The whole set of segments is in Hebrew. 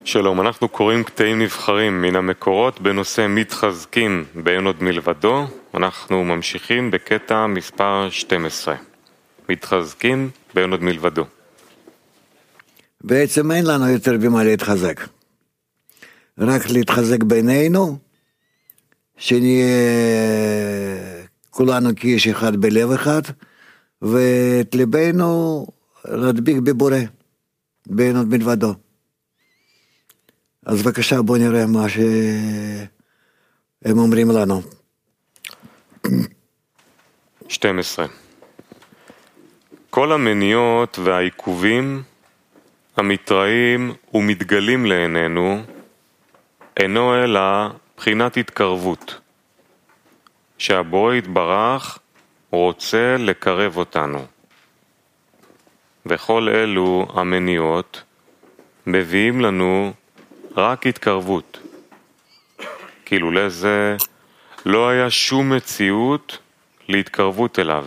שלום, אנחנו קוראים קטעים נבחרים מן המקורות בנושא מתחזקים באין עוד מלבדו. אנחנו ממשיכים בקטע מספר 12. מתחזקים באין עוד מלבדו. בעצם אין לנו יותר במה להתחזק. רק להתחזק בינינו, שנהיה כולנו כאיש אחד בלב אחד, ואת ליבנו להדביק בבורא, באין עוד מלבדו. אז בבקשה בוא נראה מה שהם אומרים לנו. 12. כל המניעות והעיכובים המתראים ומתגלים לעינינו אינו אלא בחינת התקרבות, שהבורא יתברך רוצה לקרב אותנו. וכל אלו המניעות מביאים לנו רק התקרבות. כאילו לזה לא היה שום מציאות להתקרבות אליו.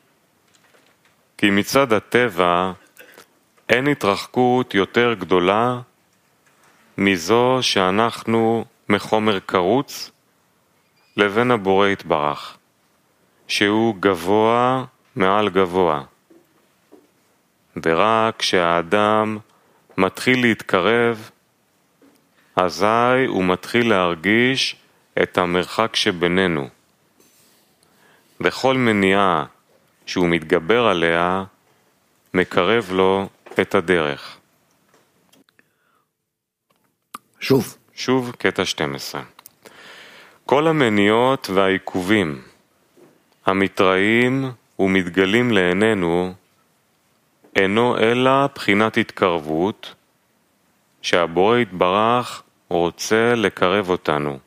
כי מצד הטבע אין התרחקות יותר גדולה מזו שאנחנו מחומר קרוץ לבין הבורא יתברך, שהוא גבוה מעל גבוה. ורק כשהאדם מתחיל להתקרב, אזי הוא מתחיל להרגיש את המרחק שבינינו. וכל מניעה שהוא מתגבר עליה, מקרב לו את הדרך. שוב קטע 12. כל המניעות והעיכובים המתראים ומתגלים לעינינו אינו אלא בחינת התקרבות, שהבורא יתברך רוצה לקרב אותנו.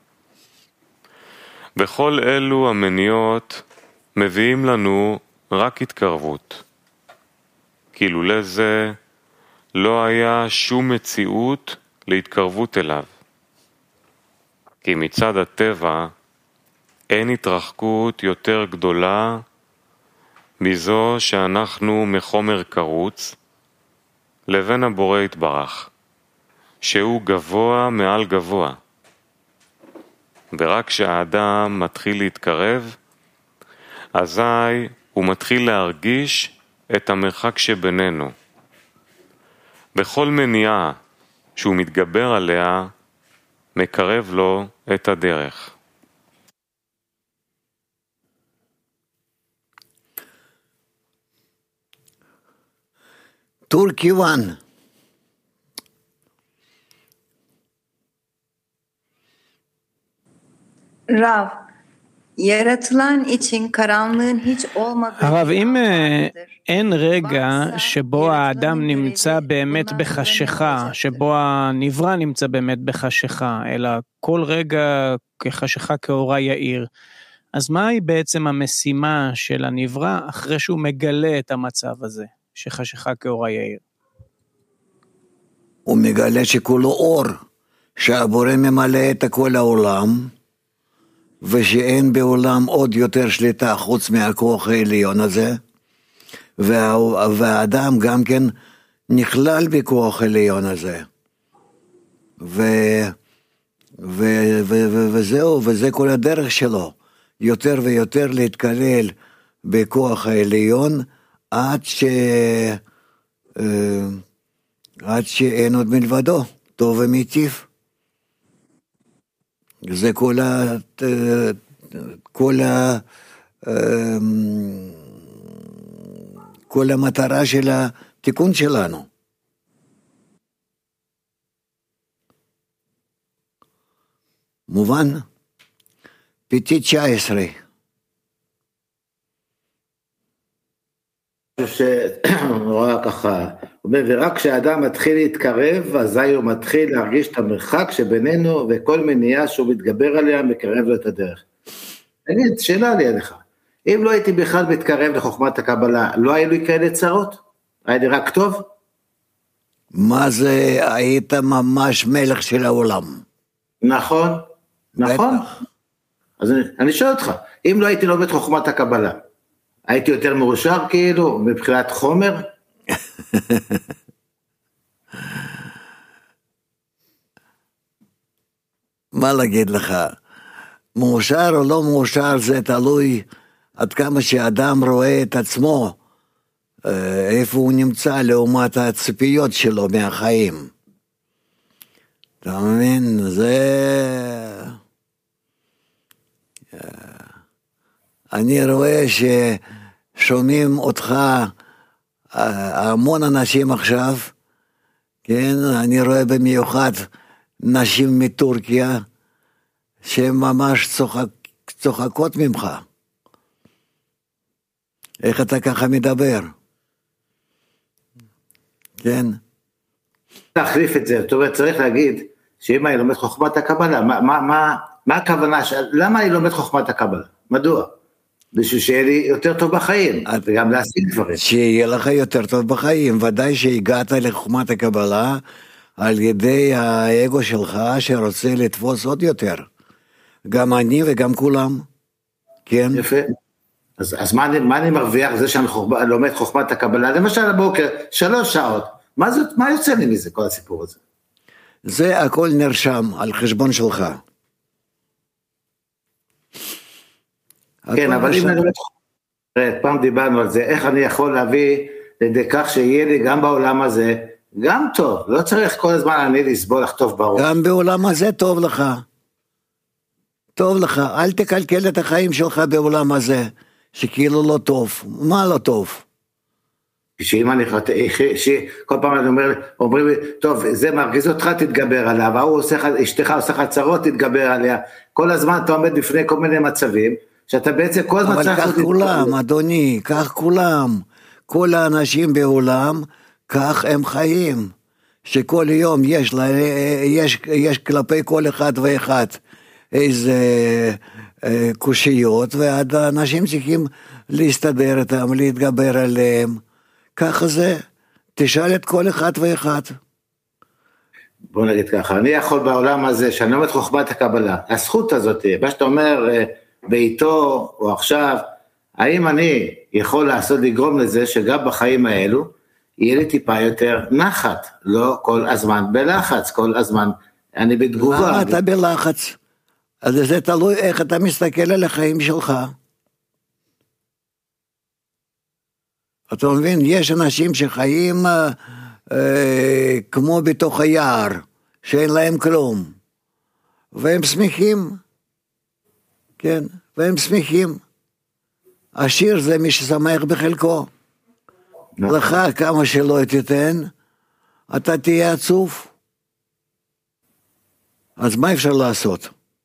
וכל אלו המניעות מביאים לנו רק התקרבות. כאילו לזה לא היה שום מציאות להתקרבות אליו. כי מצד הטבע אין התרחקות יותר גדולה מזו שאנחנו מחומר קרוץ לבין הבורא יתברך, שהוא גבוה מעל גבוה. ורק כשהאדם מתחיל להתקרב, אזי הוא מתחיל להרגיש את המרחק שבינינו. בכל מניעה שהוא מתגבר עליה, מקרב לו את הדרך. Turkey 1. Rav, yaratılan için karanlığın hiç olmadığı הרב, אם אין רגע שבו האדם נמצא באמת בחשיכה, שבו הנברא נמצא באמת בחשיכה, אלא כל רגע כחשיכה כאורה יאיר, אז מהי בעצם המשימה של הנברא אחרי שהוא מגלה את המצב הזה, שחשיכה כאורה יאיר? הוא מגלה שכולו אור, שהבורא ממלא את כל העולם, ושאין בעולם עוד יותר שליטה חוץ מהכוח העליון הזה, והאדם גם כן נכלל בכוח העליון הזה. וזהו, וזה כל הדרך שלו, יותר ויותר להתקלל בכוח העליון, עד שאין עוד מלבדו, טוב ומיטיב. זה כל המטרה של התיקון שלנו. מובן? פתי 19. רואה ככה, אומר, ורק כשהאדם מתחיל להתקרב, אזי הוא מתחיל להרגיש את המרחק שבינינו, וכל מניעה שהוא מתגבר עליה, מקרב לו את הדרך. תגיד, שאלה לי עליך, אם לא הייתי בכלל מתקרב לחוכמת הקבלה, לא היו לי כאלה צרות? היה לי רק טוב? מה זה, היית ממש מלך של העולם. נכון, נכון. אז אני שואל אותך, אם לא הייתי לומד חוכמת הקבלה, הייתי יותר מאושר כאילו, מבחינת חומר? מה להגיד לך? מאושר או לא מאושר זה תלוי עד כמה שאדם רואה את עצמו, איפה הוא נמצא לעומת הציפיות שלו מהחיים. אתה מבין? אני רואה ששומעים אותך המון אנשים עכשיו, כן? אני רואה במיוחד נשים מטורקיה, שהן ממש צוחקות ממך. איך אתה ככה מדבר? כן? להחליף את זה, זאת אומרת, צריך להגיד, שאם אני לומד חוכמת הקבלה, מה הכוונה? למה אני לומד חוכמת הקבלה? מדוע? בשביל שיהיה לי יותר טוב בחיים, וגם להשיג דברים. שיהיה לך יותר טוב בחיים, ודאי שהגעת לחוכמת הקבלה, על ידי האגו שלך, שרוצה לתפוס עוד יותר. גם אני וגם כולם. כן? יפה. אז מה אני מרוויח? זה שאני לומד חוכמת הקבלה, למשל הבוקר, 3 שעות, מה יוצא לי מזה, כל הסיפור הזה? זה הכל נרשם על חשבון שלך. כן, אבל אם אני לומד חוכמת, פעם דיברנו על זה, איך אני יכול להביא לידי כך שיהיה לי גם בעולם הזה, גם טוב, לא צריך כל הזמן אני לסבול לחטוף בראש. גם בעולם הזה טוב לך. טוב לך, אל תקלקל את החיים שלך בעולם הזה, שכאילו לא טוב. מה לא טוב? שאם אני כל פעם אני אומרים לי, טוב, זה מרגיז אותך, תתגבר עליו, אשתך עושה לך צרות, תתגבר עליה. כל הזמן אתה עומד בפני כל מיני מצבים, שאתה בעצם כל הזמן צריך... אבל כך כולם, אדוני, כך כולם. כל האנשים בעולם, כך הם חיים. שכל יום יש כלפי כל אחד ואחד איזה קושיות, והאנשים צריכים להסתדר איתם, להתגבר עליהם. ככה זה, תשאל את כל אחד ואחד. בוא נגיד ככה, אני יכול בעולם הזה, שאני לומד חוכמת הקבלה, הזכות הזאת, מה שאתה אומר בעיתו או עכשיו, האם אני יכול לגרום לזה שגם בחיים האלו, יהיה לי טיפה יותר נחת, לא כל הזמן בלחץ, כל הזמן אני בתגובה. למה אתה בלחץ? אז זה תלוי איך אתה מסתכל על החיים שלך. אתה מבין, יש אנשים שחיים כמו בתוך היער, שאין להם כלום, והם שמחים, כן, והם שמחים. עשיר זה מי ששמח בחלקו. לך כמה שלא תיתן, אתה תהיה עצוב. אז מה אפשר לעשות?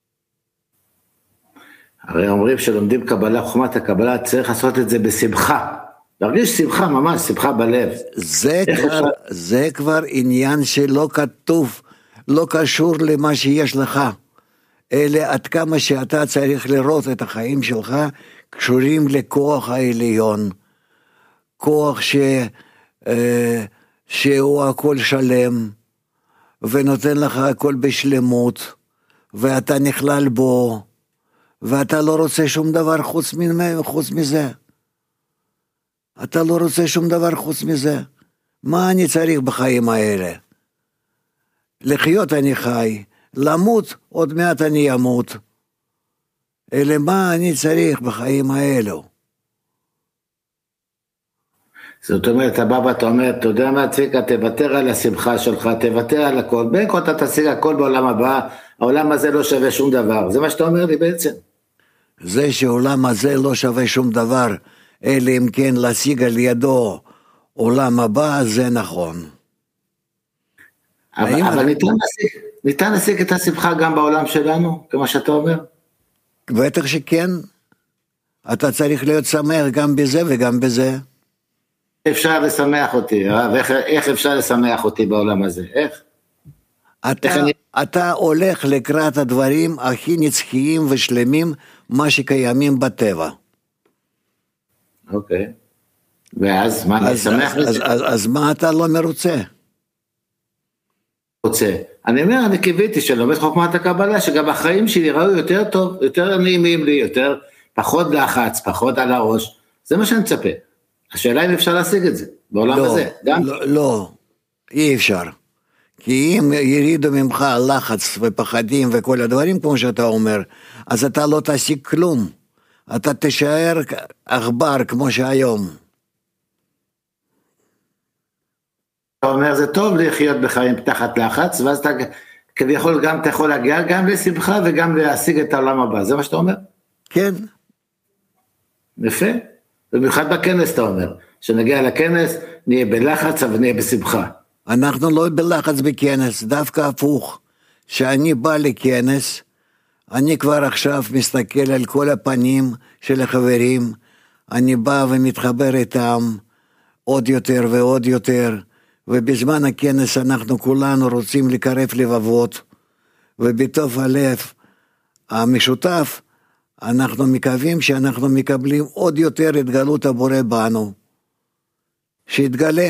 הרי אומרים שלומדים קבלה, חוכמת הקבלה, צריך לעשות את זה בשמחה. להרגיש שמחה ממש, שמחה בלב. זה כבר עניין שלא כתוב, לא קשור למה שיש לך, אלא עד כמה שאתה צריך לראות את החיים שלך, קשורים לכוח העליון, כוח שהוא הכל שלם, ונותן לך הכל בשלמות, ואתה נכלל בו, ואתה לא רוצה שום דבר חוץ מזה. אתה לא רוצה שום דבר חוץ מזה. מה אני צריך בחיים האלה? לחיות אני חי, למות עוד מעט אני אמות. אלא מה אני צריך בחיים האלו? זאת אומרת, אתה בא ואתה אומר, אתה יודע מה צביקה, תוותר על השמחה שלך, תוותר על הכל, בין כה אתה תשיג הכל בעולם הבא, העולם הזה לא שווה שום דבר, זה מה שאתה אומר לי בעצם. זה שהעולם הזה לא שווה שום דבר, אלא אם כן להשיג על ידו עולם הבא, זה נכון. אבל ניתן להשיג את השמחה גם בעולם שלנו, כמו שאתה אומר? בטח שכן, אתה צריך להיות שמח גם בזה וגם בזה. אפשר לשמח אותי, איך אפשר לשמח אותי בעולם הזה, איך? אתה הולך לקראת הדברים הכי נצחיים ושלמים, מה שקיימים בטבע. אוקיי, ואז מה אני שמח לזה? אז מה אתה לא מרוצה? אני אומר, אני קיוויתי שלומד חוכמת הקבלה, שגם החיים שלי ראו יותר טוב, יותר נעימים לי, יותר פחות לחץ, פחות על הראש, זה מה שאני מצפה. השאלה אם אפשר להשיג את זה, בעולם הזה. לא, אי אפשר. כי אם ירידו ממך לחץ ופחדים וכל הדברים כמו שאתה אומר, אז אתה לא תשיג כלום, אתה תישאר עכבר כמו שהיום. אתה אומר, זה טוב לחיות בחיים תחת לחץ, ואז אתה כביכול גם אתה יכול להגיע גם לשמחה וגם להשיג את העולם הבא, זה מה שאתה אומר? כן. יפה, במיוחד בכנס אתה אומר, שנגיע לכנס, נהיה בלחץ אבל נהיה בשמחה. אנחנו לא בלחץ בכנס, דווקא הפוך, שאני בא לכנס, אני כבר עכשיו מסתכל על כל הפנים של החברים, אני בא ומתחבר איתם עוד יותר ועוד יותר, ובזמן הכנס אנחנו כולנו רוצים לקרב לבבות, ובתוך הלב המשותף, אנחנו מקווים שאנחנו מקבלים עוד יותר התגלות הבורא בנו, שיתגלה.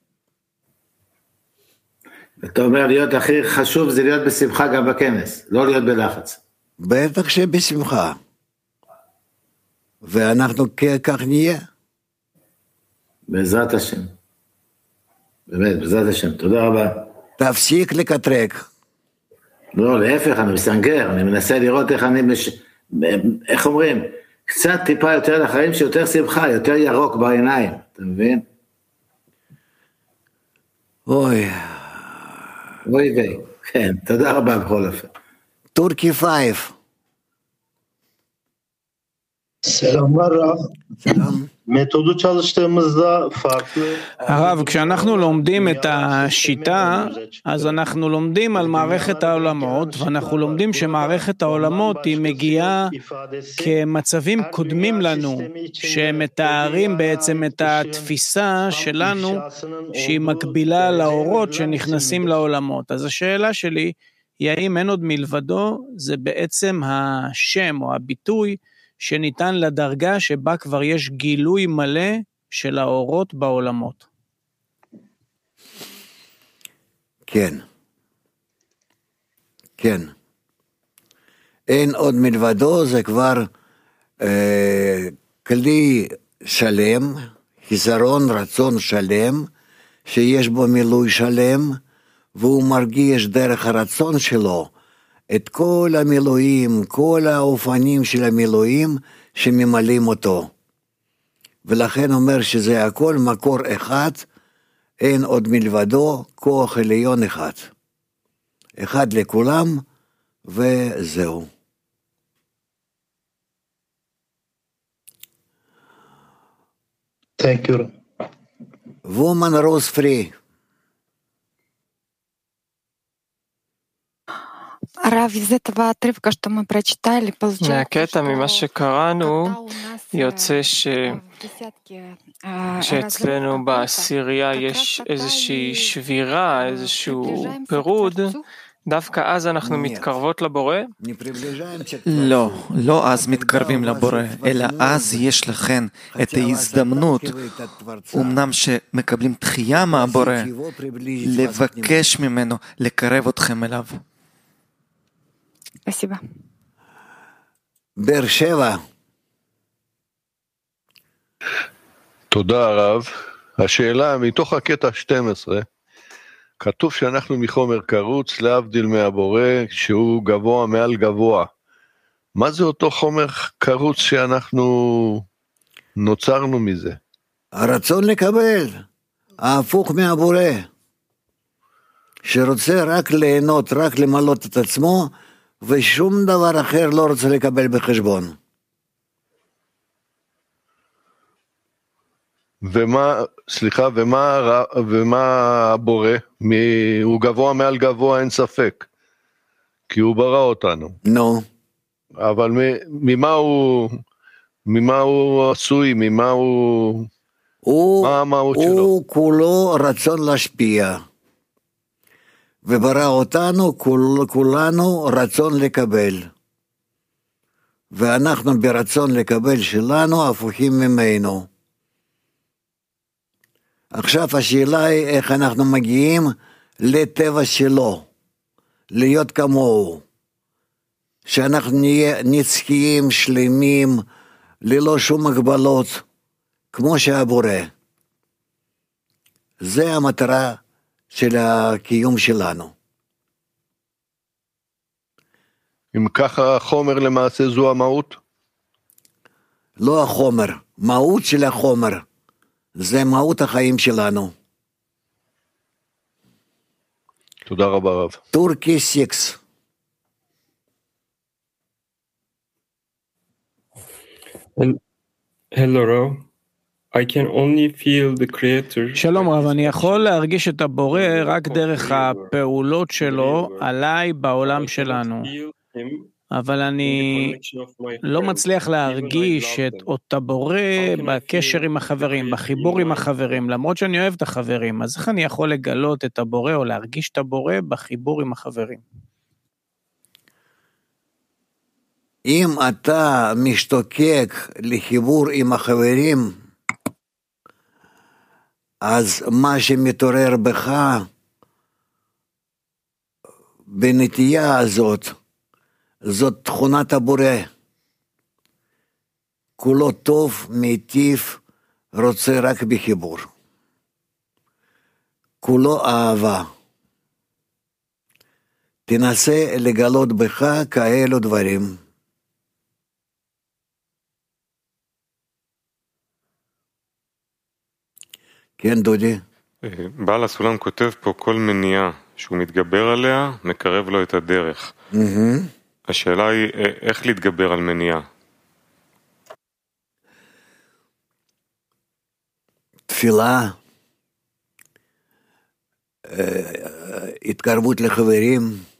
אתה אומר להיות הכי חשוב זה להיות בשמחה גם בכנס, לא להיות בלחץ. בטח שבשמחה. ואנחנו כך נהיה. בעזרת השם. באמת, בעזרת השם. תודה רבה. תפסיק לקטרק. לא, להפך, אני מסנגר, אני מנסה לראות איך אני, איך אומרים, קצת טיפה יותר לחיים שיותר שמחה, יותר ירוק בעיניים, אתה מבין? אוי. אוי ויי, כן, תודה רבה בכל אופן. טורקי 5. Selamlar Rav. Selam. Metodu çalıştığımızda farklı... הרב, כשאנחנו לומדים את השיטה, אז אנחנו לומדים על מערכת העולמות, ואנחנו לומדים שמערכת העולמות היא מגיעה כמצבים קודמים לנו, שמתארים בעצם את התפיסה שלנו, שהיא מקבילה לאורות שנכנסים לעולמות. אז השאלה שלי היא האם אין עוד מלבדו, זה בעצם השם או הביטוי, שניתן לדרגה שבה כבר יש גילוי מלא של האורות בעולמות. כן. כן. אין עוד מלבדו, זה כבר כלי שלם, חיסרון רצון שלם, שיש בו מילוי שלם, והוא מרגיש דרך הרצון שלו, את כל המילואים, כל האופנים של המילואים שממלאים אותו. ולכן אומר שזה הכל מקור אחד, אין עוד מלבדו, כוח עליון אחד. אחד לכולם, וזהו. Thank you. Woman Rose Free. מהקטע ממה שקראנו, יוצא שאצלנו בעשירייה יש איזושהי שבירה, איזשהו פירוד, דווקא אז אנחנו מתקרבות לבורא? לא אז מתקרבים לבורא, אלא אז יש לכן את ההזדמנות, אמנם שמקבלים דחייה מהבורא, לבקש ממנו, לקרב אתכם אליו. Спасибо. באר שבע. תודה הרב. השאלה, מתוך הקטע 12, כתוב שאנחנו מחומר קרוץ, להבדיל מהבורא, שהוא גבוה מעל גבוה. מה זה אותו חומר קרוץ שאנחנו נוצרנו מזה? הרצון לקבל, ההפוך מהבורא, שרוצה רק ליהנות, רק למלות את עצמו, ושום דבר אחר לא רוצה לקבל בחשבון. ומה הבורא? הוא גבוה מעל גבוה, אין ספק, כי הוא ברא אותנו. נו. אבל ממה הוא עשוי, מה המהות שלו? הוא כולו רצון להשפיע. וברא אותנו, כולנו רצון לקבל. ואנחנו ברצון לקבל שלנו, הפוכים ממנו. עכשיו השאלה היא איך אנחנו מגיעים לטבע שלו, להיות כמוהו. שאנחנו נהיה נצחיים, שלמים, ללא שום הגבלות, כמו שהבורא. זה המטרה של הקיום שלנו. אם ככה החומר למעשה זו המהות? לא החומר, מהות של החומר, זה מהות החיים שלנו. תודה רבה רב. טורקי 6. Hello Rav, I can only feel the creator. שלום רב, אני יכול להרגיש את הבורא רק דרך הפעולות שלו עליי בעולם שלנו. אבל אני לא מצליח להרגיש את אותה בורא בקשר עם החברים, בחיבור עם החברים, למרות שאני אוהב את החברים. אז איך אני יכול לגלות את הבורא או להרגיש את הבורא בחיבור עם החברים? אם אתה משתוקק לחיבור עם החברים, אז מה שמתעורר בך בנטייה הזאת, זאת תכונת הבורא. כולו טוב, מיטיב, רוצה רק בחיבור. כולו אהבה. תנסה לגלות בך כאלו דברים. כן, דודי? בעל הסולם כותב פה כל מניעה שהוא מתגבר עליה, מקרב לו את הדרך. השאלה היא איך להתגבר על מניעה. תפילה, התקרבות לחברים,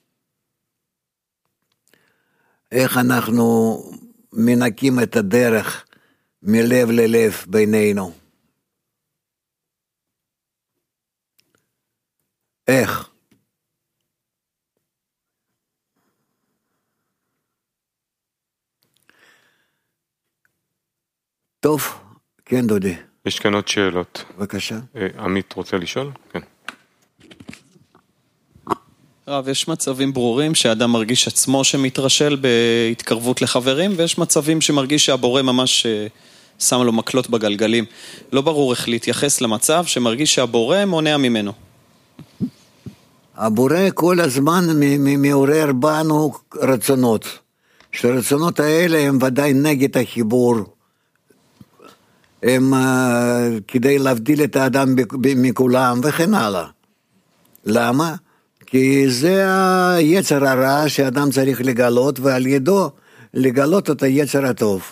איך אנחנו מנקים את הדרך מלב ללב בינינו. איך? טוב, כן דודי. יש כאן עוד שאלות. בבקשה. עמית רוצה לשאול? כן. רב, יש מצבים ברורים שהאדם מרגיש עצמו שמתרשל בהתקרבות לחברים, ויש מצבים שמרגיש שהבורא ממש שם לו מקלות בגלגלים. לא ברור איך להתייחס למצב שמרגיש שהבורא מונע ממנו. הבורא כל הזמן מעורר בנו רצונות. שהרצונות האלה הם ודאי נגד החיבור. הם כדי להבדיל את האדם מכולם וכן הלאה. למה? כי זה היצר הרע שאדם צריך לגלות, ועל ידו לגלות את היצר הטוב.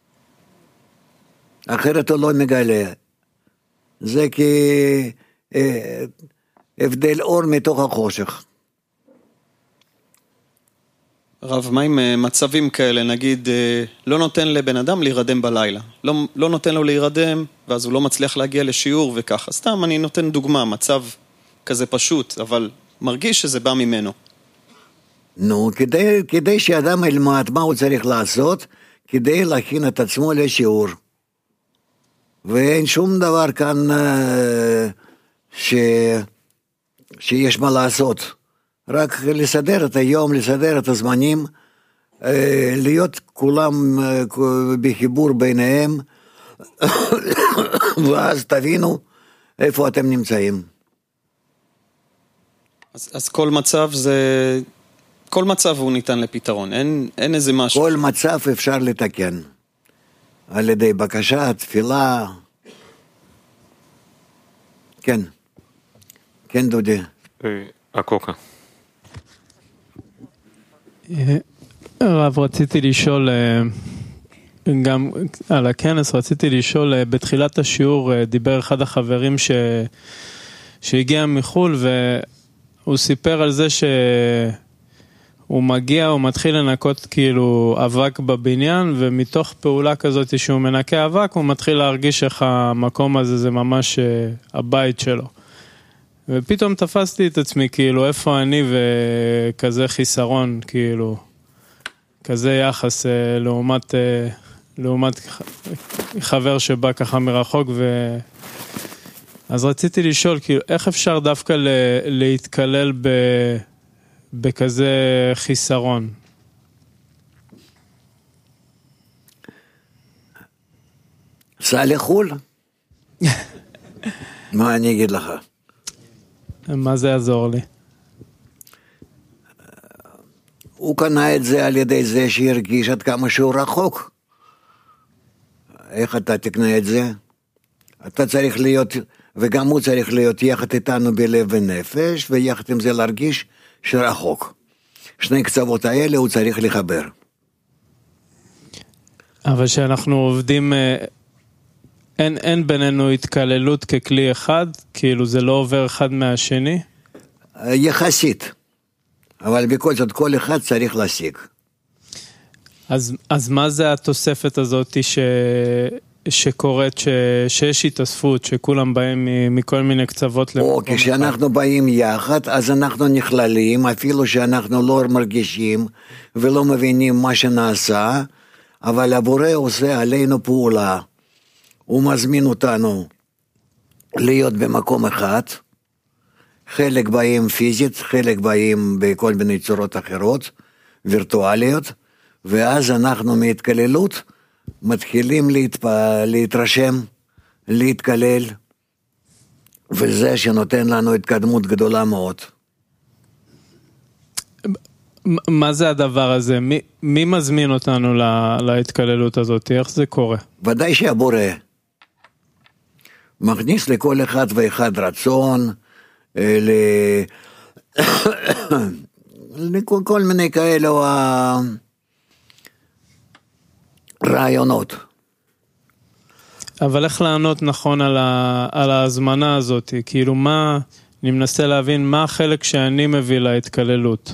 אחרת הוא לא מגלה. זה הבדל אור מתוך החושך. רב, מה עם מצבים כאלה, נגיד, לא נותן לבן אדם להירדם בלילה, לא נותן לו להירדם, ואז הוא לא מצליח להגיע לשיעור וככה. סתם אני נותן דוגמה, מצב כזה פשוט, אבל מרגיש שזה בא ממנו. נו, כדי שאדם ילמד מה הוא צריך לעשות, כדי להכין את עצמו לשיעור. ואין שום דבר כאן שיש מה לעשות. רק לסדר את היום, לסדר את הזמנים, להיות כולם בחיבור ביניהם, ואז תבינו איפה אתם נמצאים. אז כל מצב זה... כל מצב הוא ניתן לפתרון, אין איזה משהו. כל מצב אפשר לתקן. על ידי בקשה, תפילה. כן. כן, דודי. הקוקה. רב, רציתי לשאול, גם על הכנס, רציתי לשאול, בתחילת השיעור דיבר אחד החברים שהגיע מחול, והוא סיפר על זה שהוא מגיע, הוא מתחיל לנקות כאילו אבק בבניין, ומתוך פעולה כזאת שהוא מנקה אבק, הוא מתחיל להרגיש איך המקום הזה זה ממש הבית שלו. ופתאום תפסתי את עצמי, כאילו, איפה אני וכזה חיסרון, כאילו, כזה יחס לעומת חבר שבא ככה מרחוק, אז רציתי לשאול, כאילו, איך אפשר דווקא להתקלל בכזה חיסרון? סע לחול. מה אני אגיד לך? מה זה יעזור לי? הוא קנה את זה על ידי זה שהרגיש עד כמה שהוא רחוק. איך אתה תקנה את זה? אתה צריך להיות, וגם הוא צריך להיות יחד איתנו בלב ונפש, ויחד עם זה להרגיש שרחוק. שני קצוות האלה הוא צריך לחבר. אבל שאנחנו עובדים, אין בינינו התקללות ככלי אחד? כאילו זה לא עובר אחד מהשני? יחסית. אבל בכל זאת כל אחד צריך להשיג. אז מה זה התוספת הזאת שקורית, שיש התאספות, שכולם באים מכל מיני קצוות למקום אחד? כשאנחנו באים יחד, אז אנחנו נכללים, אפילו שאנחנו לא מרגישים ולא מבינים מה שנעשה, אבל הבורא עושה עלינו פעולה. הוא מזמין אותנו להיות במקום אחד, חלק באים פיזית, חלק באים בכל מיני צורות אחרות, וירטואליות, ואז אנחנו מהתקללות מתחילים להתרשם, להתקלל, וזה שנותן לנו התקדמות גדולה מאוד. מה זה הדבר הזה? מי מזמין אותנו להתקללות הזאת? איך זה קורה? ודאי שהבורא מכניס לכל אחד ואחד רצון, לכל מיני כאלו רעיונות. אבל איך לענות נכון על ההזמנה הזאת? כאילו מה, אני מנסה להבין מה החלק שאני מביא להתקללות.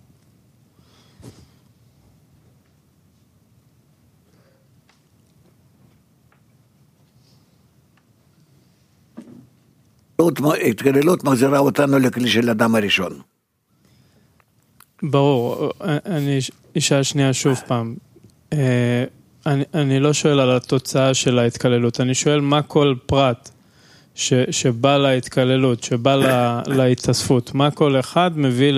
התקללות מחזירה אותנו לכלי של אדם הראשון. ברור, אני אשאל שנייה שוב פעם. אני לא שואל על התוצאה של ההתקללות, אני שואל מה כל פרט שבא להתקללות, שבא להתאספות, מה כל אחד מביא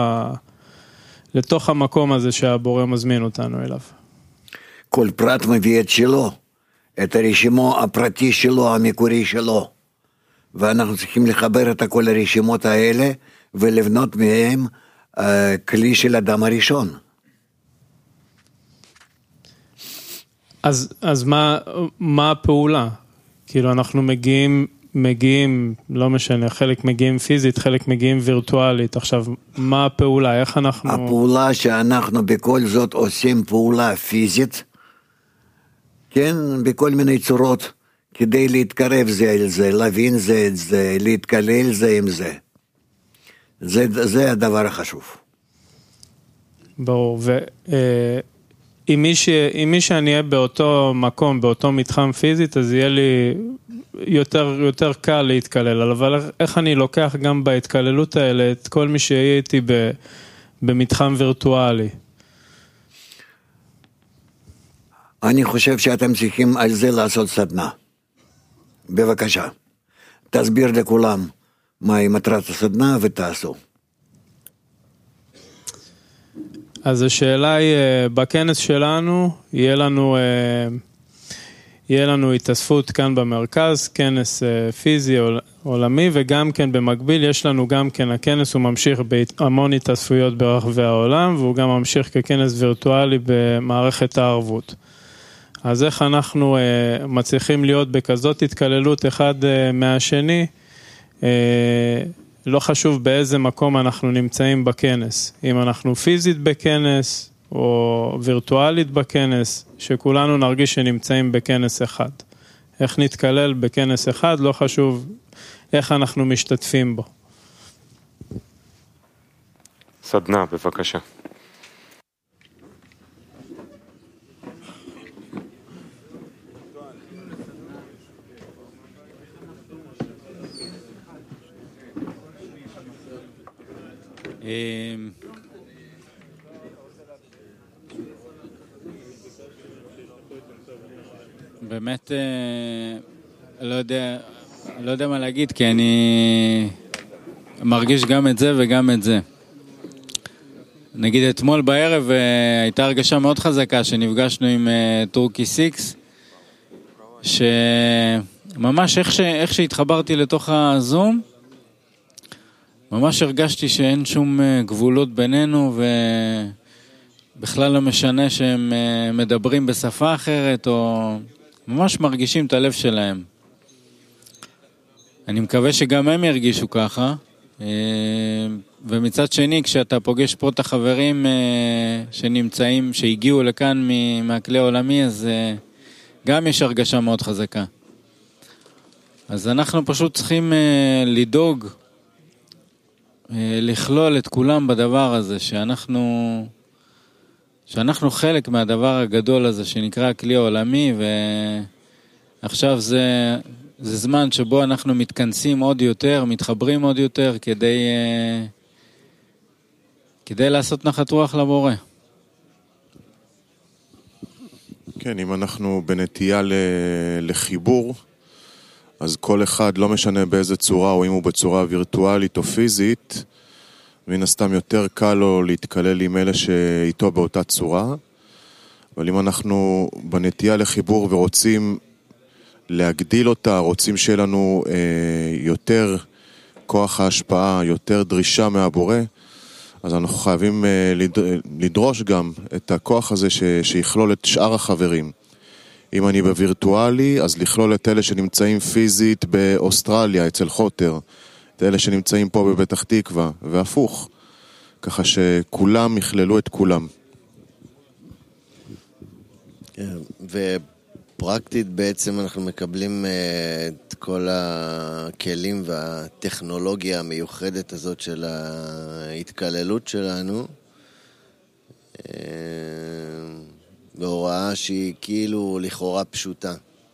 לתוך המקום הזה שהבורא מזמין אותנו אליו. כל פרט מביא את שלו, את הרשימו הפרטי שלו, המקורי שלו. ואנחנו צריכים לחבר את כל הרשימות האלה, ולבנות מהם כלי של אדם הראשון. אז מה הפעולה? כאילו אנחנו מגיעים, לא משנה, חלק מגיעים פיזית, חלק מגיעים וירטואלית. עכשיו, מה הפעולה? איך אנחנו... הפעולה שאנחנו בכל זאת עושים פעולה פיזית, כן, בכל מיני צורות, כדי להתקרב זה אל זה, להבין זה את זה, להתקלל זה עם זה. זה הדבר החשוב. ברור, אם מי שאני אהיה באותו מקום, באותו מתחם פיזית, אז יהיה לי יותר קל להתקלל, אבל איך אני לוקח גם בהתקללות האלה את כל מי שיהיה איתי במתחם וירטואלי? אני חושב שאתם צריכים על זה לעשות סדנה. בבקשה, תסביר לכולם מהי מטרת הסדנה ותעשו. אז השאלה היא, בכנס שלנו יהיה לנו התאספות כאן במרכז, כנס פיזי עולמי, וגם כן במקביל יש לנו גם כן, הכנס הוא ממשיך בהמון התאספויות ברחבי העולם, והוא גם ממשיך ככנס וירטואלי במערכת הערבות. אז איך אנחנו מצליחים להיות בכזאת התקללות אחד מהשני, לא חשוב באיזה מקום אנחנו נמצאים בכנס, אם אנחנו פיזית בכנס או וירטואלית בכנס, שכולנו נרגיש שנמצאים בכנס אחד. איך נתקלל בכנס אחד, לא חשוב איך אנחנו משתתפים בו. סדנה, בבקשה. באמת לא יודע מה להגיד, כי אני מרגיש גם את זה וגם את זה. נגיד אתמול בערב הייתה הרגשה מאוד חזקה שנפגשנו עם טורקי 6, שממש איך שהתחברתי לתוך הזום, ממש הרגשתי שאין שום גבולות בינינו, ובכלל לא משנה שהם מדברים בשפה אחרת, או ממש מרגישים את הלב שלהם. אני מקווה שגם הם ירגישו ככה, ומצד שני, כשאתה פוגש פה את החברים שנמצאים, שהגיעו לכאן מהכלי העולמי, אז גם יש הרגשה מאוד חזקה. אז אנחנו פשוט צריכים לדאוג, לכלול את כולם בדבר הזה, שאנחנו חלק מהדבר הגדול הזה שנקרא הכלי העולמי, ועכשיו זה זמן שבו אנחנו מתכנסים עוד יותר, מתחברים עוד יותר, כדי לעשות נחת רוח לבורא. כן, אם אנחנו בנטייה לחיבור, אז כל אחד, לא משנה באיזה צורה, או אם הוא בצורה וירטואלית או פיזית, מן הסתם יותר קל לו להתקלל עם אלה שאיתו באותה צורה. אבל אם אנחנו בנטייה לחיבור ורוצים להגדיל אותה, רוצים שיהיה לנו יותר כוח ההשפעה, יותר דרישה מהבורא, אז אנחנו חייבים לדרוש גם את הכוח הזה שיכלול את שאר החברים. אם אני בווירטואלי, אז לכלול את אלה שנמצאים פיזית באוסטרליה, אצל חוטר, את אלה שנמצאים פה בפתח תקווה, והפוך, ככה שכולם יכללו את כולם. ופרקטית בעצם אנחנו מקבלים את כל הכלים והטכנולוגיה המיוחדת הזאת של ההתקללות שלנו, בהוראה שהיא כאילו לכאורה פשוטה.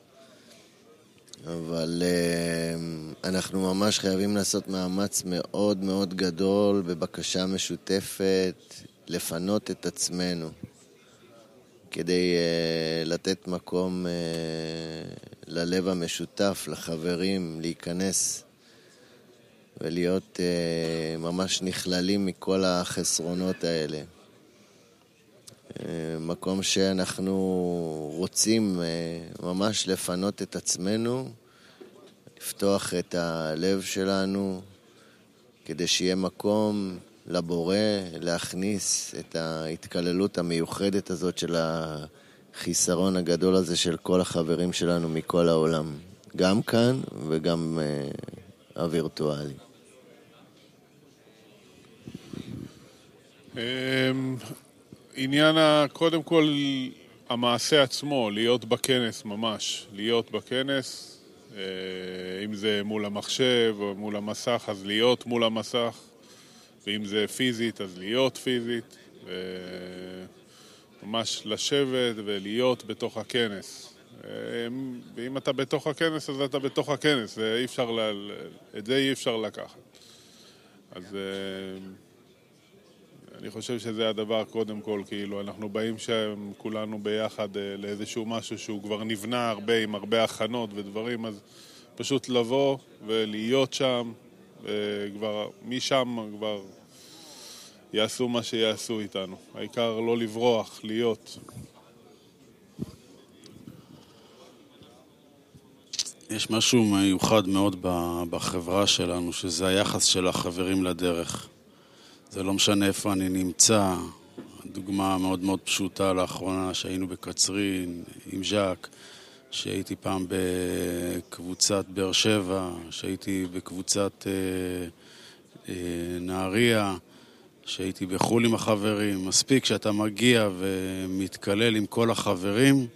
אבל אנחנו ממש חייבים לעשות מאמץ מאוד מאוד גדול בבקשה משותפת לפנות את עצמנו כדי לתת מקום ללב המשותף, לחברים, להיכנס ולהיות ממש נכללים מכל החסרונות האלה. מקום שאנחנו רוצים ממש לפנות את עצמנו, לפתוח את הלב שלנו, כדי שיהיה מקום לבורא, להכניס את ההתקללות המיוחדת הזאת של החיסרון הגדול הזה של כל החברים שלנו מכל העולם, גם כאן וגם הווירטואלי. עניין קודם כל המעשה עצמו, להיות בכנס ממש, להיות בכנס, אם זה מול המחשב או מול המסך, אז להיות מול המסך, ואם זה פיזית, אז להיות פיזית, ממש לשבת ולהיות בתוך הכנס. ואם אתה בתוך הכנס, אז אתה בתוך הכנס, את זה אי אפשר לקחת. אז אני חושב שזה הדבר קודם כל, כאילו אנחנו באים שם כולנו ביחד לאיזשהו משהו שהוא כבר נבנה הרבה עם הרבה הכנות ודברים, אז פשוט לבוא ולהיות שם, וכבר משם כבר יעשו מה שיעשו איתנו. העיקר לא לברוח, להיות. יש משהו מיוחד מאוד בחברה שלנו, שזה היחס של החברים לדרך. זה לא משנה איפה אני נמצא. דוגמה מאוד מאוד פשוטה לאחרונה, שהיינו בקצרין עם ז'ק, שהייתי פעם בקבוצת באר שבע, שהייתי בקבוצת נהריה, שהייתי בחול עם החברים. מספיק שאתה מגיע ומתקלל עם כל החברים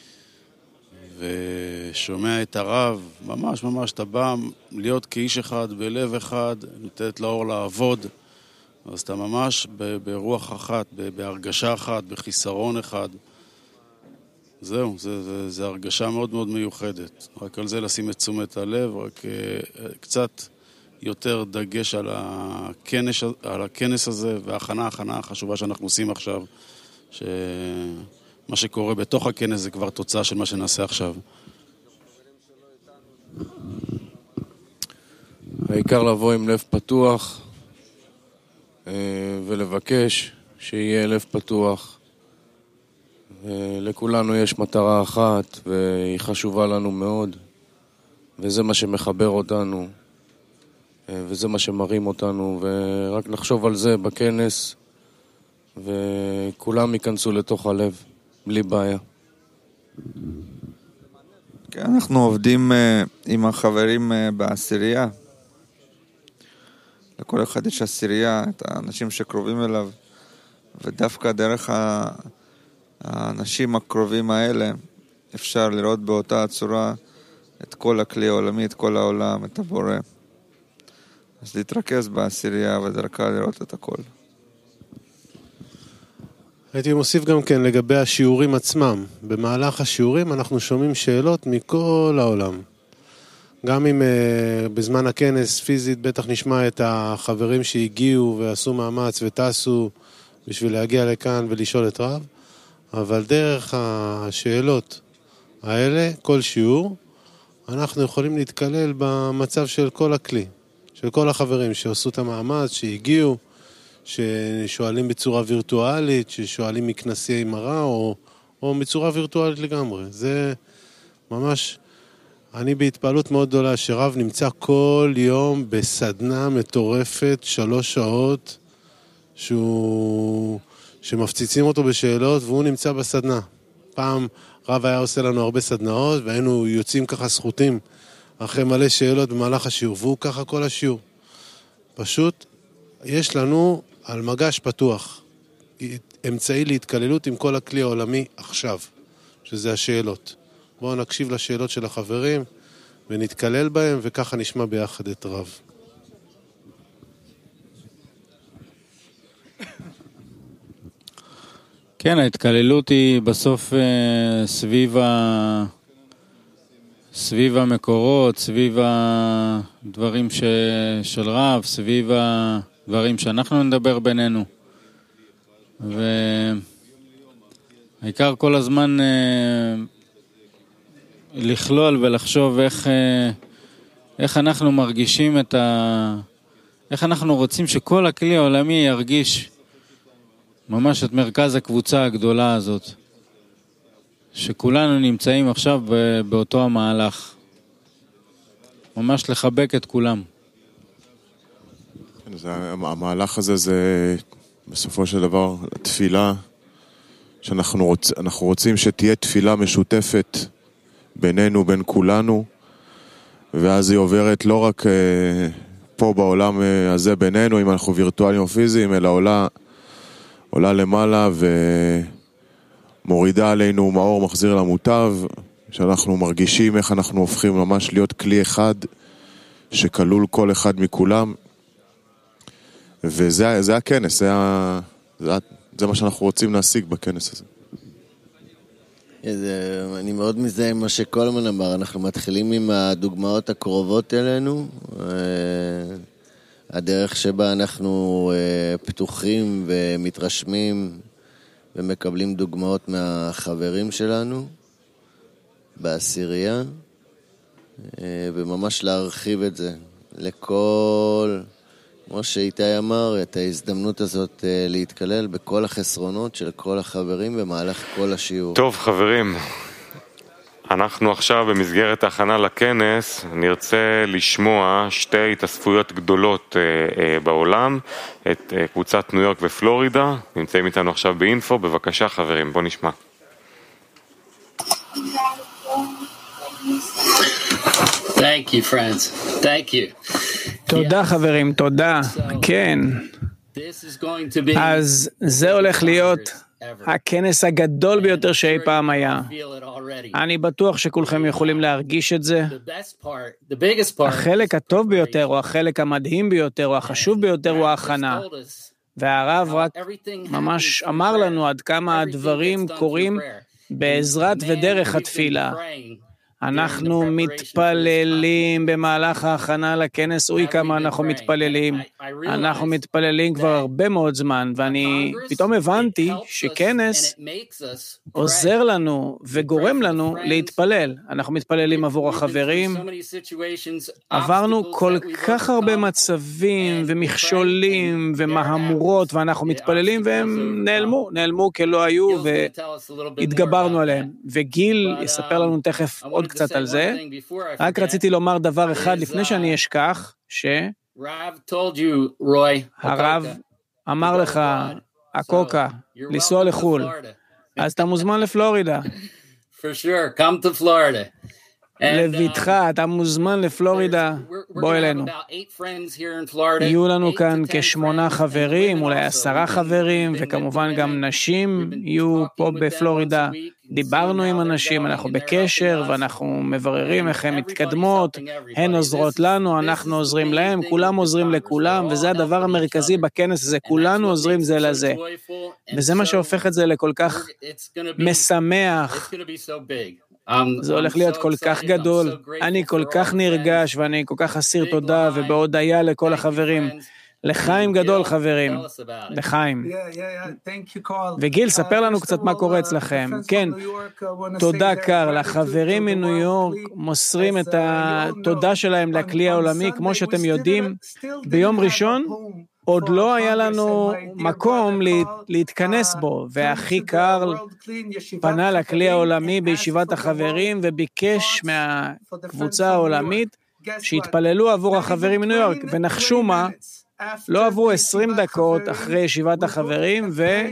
ושומע את הרב, ממש ממש אתה בא להיות כאיש אחד, בלב אחד, נותנת לאור לעבוד, אז אתה ממש ברוח אחת, בהרגשה אחת, בחיסרון אחד. זהו, זה הרגשה מאוד מאוד מיוחדת. רק על זה לשים את תשומת הלב, רק קצת יותר דגש על הכנס הזה, וההכנה החשובה שאנחנו עושים עכשיו, שמה שקורה בתוך הכנס זה כבר תוצאה של מה שנעשה עכשיו. העיקר לבוא עם לב פתוח, ולבקש שיהיה לב פתוח. לכולנו יש מטרה אחת והיא חשובה לנו מאוד, וזה מה שמחבר אותנו. וזה מה שמראים אותנו, ורק נחשוב על זה בכנס, וכולם ייכנסו לתוך הלב, בלי בעיה. כן, אנחנו עובדים עם החברים בעשירייה. לכל אחד יש עשירייה, את האנשים שקרובים אליו, ודווקא דרך האנשים הקרובים האלה אפשר לראות באותה הצורה את כל הכלי העולמי, את כל העולם, את הבורא. אז להתרכז בעשירייה ודרכה לראות את הכל. הייתי מוסיף גם כן לגבי השיעורים עצמם. במהלך השיעורים אנחנו שומעים שאלות מכל העולם. גם אם בזמן הכנס פיזית בטח נשמע את החברים שהגיעו ועשו מאמץ וטסו בשביל להגיע לכאן ולשאול את רב, אבל דרך השאלות האלה, כל שיעור, אנחנו יכולים להתקלל במצב של כל הכלי, של כל החברים שעשו את המאמץ, שהגיעו, ששואלים בצורה וירטואלית, ששואלים מכנסי מראה או בצורה וירטואלית לגמרי. זה ממש, אני בהתפעלות מאוד גדולה שרב נמצא כל יום בסדנה מטורפת, 3 שעות, שמפציצים אותו בשאלות והוא נמצא בסדנה. פעם רב היה עושה לנו הרבה סדנאות והיינו יוצאים ככה זכותים אחרי מלא שאלות במהלך השיעור, והוא ככה כל השיעור. פשוט יש לנו על מגש פתוח אמצעי להתקללות עם כל הכלי העולמי עכשיו, שזה השאלות. בואו נקשיב לשאלות של החברים ונתקלל בהם, וככה נשמע ביחד את רב. כן, ההתקללות היא בסוף סביב המקורות, סביב הדברים של רב, סביב הדברים שאנחנו נדבר בינינו. והעיקר כל הזמן לכלול ולחשוב איך אנחנו מרגישים איך אנחנו רוצים שכל הכלי העולמי ירגיש ממש את מרכז הקבוצה הגדולה הזאת, שכולנו נמצאים עכשיו באותו המהלך. ממש לחבק את כולם. המהלך הזה זה בסופו של דבר תפילה, שאנחנו רוצים שתהיה תפילה משותפת בינינו, בין כולנו, ואז היא עוברת לא רק פה בעולם הזה בינינו, אם אנחנו וירטואליים או פיזיים, אלא עולה למעלה ומורידה עלינו מאור מחזיר למוטב, שאנחנו מרגישים איך אנחנו הופכים ממש להיות כלי אחד שכלול כל אחד מכולם, וזה הכנס, זה מה שאנחנו רוצים להשיג בכנס הזה. אני מאוד מזדהה עם מה שקולמן אמר, אנחנו מתחילים עם הדוגמאות הקרובות אלינו, הדרך שבה אנחנו פתוחים ומתרשמים ומקבלים דוגמאות מהחברים שלנו בעשירייה, וממש להרחיב את זה לכל, כמו שאיתי אמר, את ההזדמנות הזאת להתקלל בכל החסרונות של כל החברים במהלך כל השיעור. טוב חברים, אנחנו עכשיו במסגרת ההכנה לכנס נרצה לשמוע 2 התאספויות גדולות בעולם, את קבוצת ניו יורק ופלורידה, נמצאים איתנו עכשיו באינפו. בבקשה חברים, בוא נשמע. Thank you friends, thank you. תודה חברים, תודה. כן. אז זה הולך להיות הכנס הגדול ביותר שאי פעם היה. אני בטוח שכולכם יכולים להרגיש את זה. החלק הטוב ביותר, או החלק המדהים ביותר, או החשוב ביותר, הוא ההכנה. והרב רק ממש אמר לנו עד כמה הדברים קורים בעזרת ודרך התפילה. אנחנו מתפללים במהלך ההכנה לכנס, אוי כמה אנחנו מתפללים. אנחנו מתפללים כבר הרבה מאוד זמן, ואני פתאום הבנתי שכנס עוזר לנו וגורם לנו להתפלל. אנחנו מתפללים עבור החברים. עברנו כל כך הרבה מצבים ומכשולים ומהמורות, ואנחנו מתפללים והם נעלמו כלא היו, והתגברנו עליהם. וגיל יספר לנו תכף עוד קצת על זה. רק רציתי לומר דבר אחד לפני שאני אשכח, הרב אמר לך, הקוקה, לנסוע לחול, אז אתה מוזמן לפלורידה. לביתך, אתה מוזמן לפלורידה, בוא אלינו. יהיו לנו כאן כ8 חברים, אולי 10 חברים, וכמובן גם נשים יהיו פה בפלורידה. דיברנו עם אנשים, אנחנו בקשר, ואנחנו מבררים איך הן מתקדמות, הן עוזרות לנו, אנחנו עוזרים להם, כולם עוזרים לכולם, וזה הדבר המרכזי בכנס הזה, כולנו עוזרים זה לזה. וזה מה שהופך את זה לכל כך משמח. זה הולך להיות כל כך גדול, אני כל כך נרגש ואני כל כך אסיר תודה ובהודיה לכל החברים. לחיים גדול חברים, לחיים. וגיל, ספר לנו קצת מה קורה אצלכם. כן, תודה קרל, החברים מניו יורק מוסרים את התודה שלהם לכלי העולמי, כמו שאתם יודעים, ביום ראשון עוד לא היה לנו מקום להתכנס בו, ואחי קרל פנה לכלי העולמי בישיבת החברים וביקש מהקבוצה העולמית שהתפללו עבור החברים מניו יורק, ונחשו מה? לא עברו 20 דקות אחרי ישיבת החברים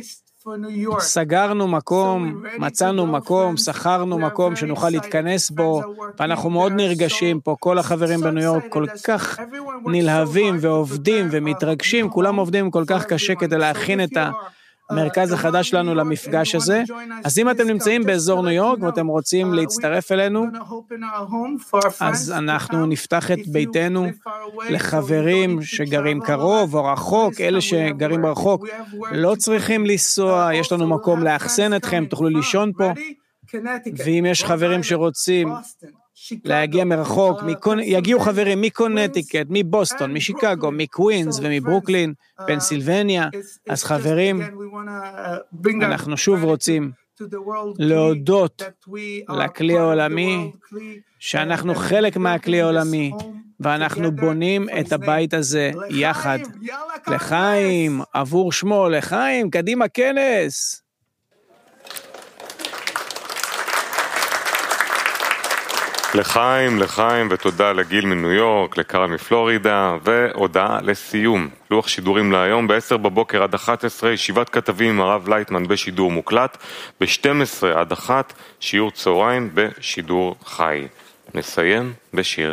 וסגרנו מקום, מצאנו מקום, שכרנו מקום שנוכל להתכנס בו, ואנחנו מאוד נרגשים פה, כל החברים בניו יורק כל כך נלהבים ועובדים ומתרגשים, כולם עובדים כל כך קשה כדי להכין את המרכז החדש שלנו למפגש הזה. אז אם אתם נמצאים באזור ניו יורק ואתם רוצים להצטרף אלינו, אז אנחנו נפתח את ביתנו לחברים שגרים קרוב או רחוק. אלה שגרים רחוק לא צריכים לנסוע, יש לנו מקום לאחסן אתכם, תוכלו לישון פה. ואם יש חברים שרוצים להגיע מרחוק, יגיעו חברים מקונטיקט, מבוסטון, משיקגו, מקווינס ומברוקלין, פנסילבניה. אז חברים, אנחנו שוב רוצים להודות לכלי העולמי, שאנחנו חלק מהכלי העולמי, ואנחנו בונים את הבית הזה יחד. לחיים, עבור שמו, לחיים, קדימה כנס. לחיים, ותודה לגיל מניו יורק, לקרל מפלורידה, והודעה לסיום. לוח שידורים להיום, ב-10 בבוקר עד 11, ישיבת כתבים עם הרב לייטמן בשידור מוקלט, ב-12 עד 1, שיעור צהריים בשידור חי. נסיים בשיר.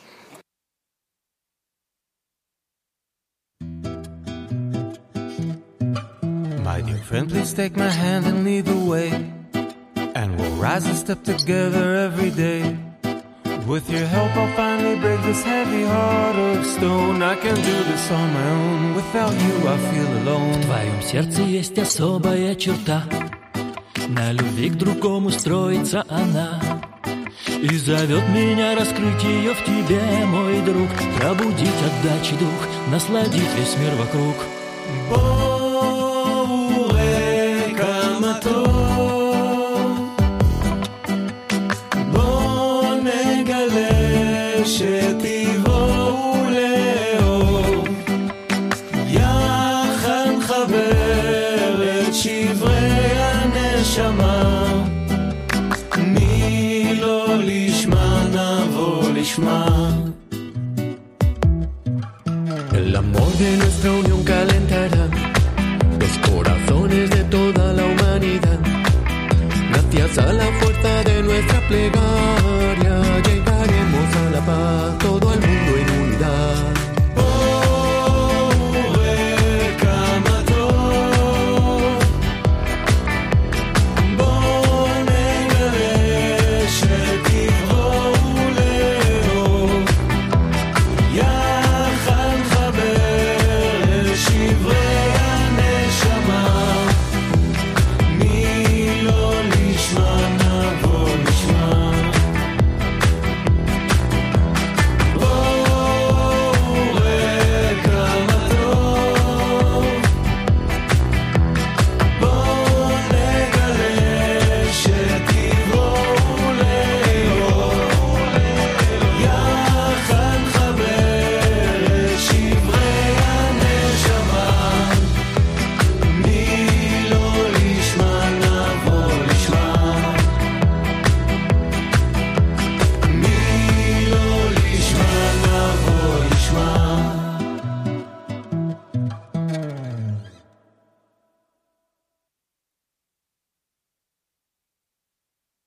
My dear friend, please take my hand and lead the way, and we'll rise and step together every day. With your help I'll finally break this heavy heart of stone. I can do this on my own. Without you I feel alone. В твоем сердце есть особая черта, на любви к другому строится она, и зовет меня раскрыть ее в тебе, мой друг, пробудить отдачи дух, насладить весь мир вокруг. שתבואו לאור, יחד חבר את שברי הנשמה, מי לא לשמה נבוא לשמה. El amor de nuestra unión calentará los corazones de toda la humanidad, gracias a la fuerza de nuestra plegaria.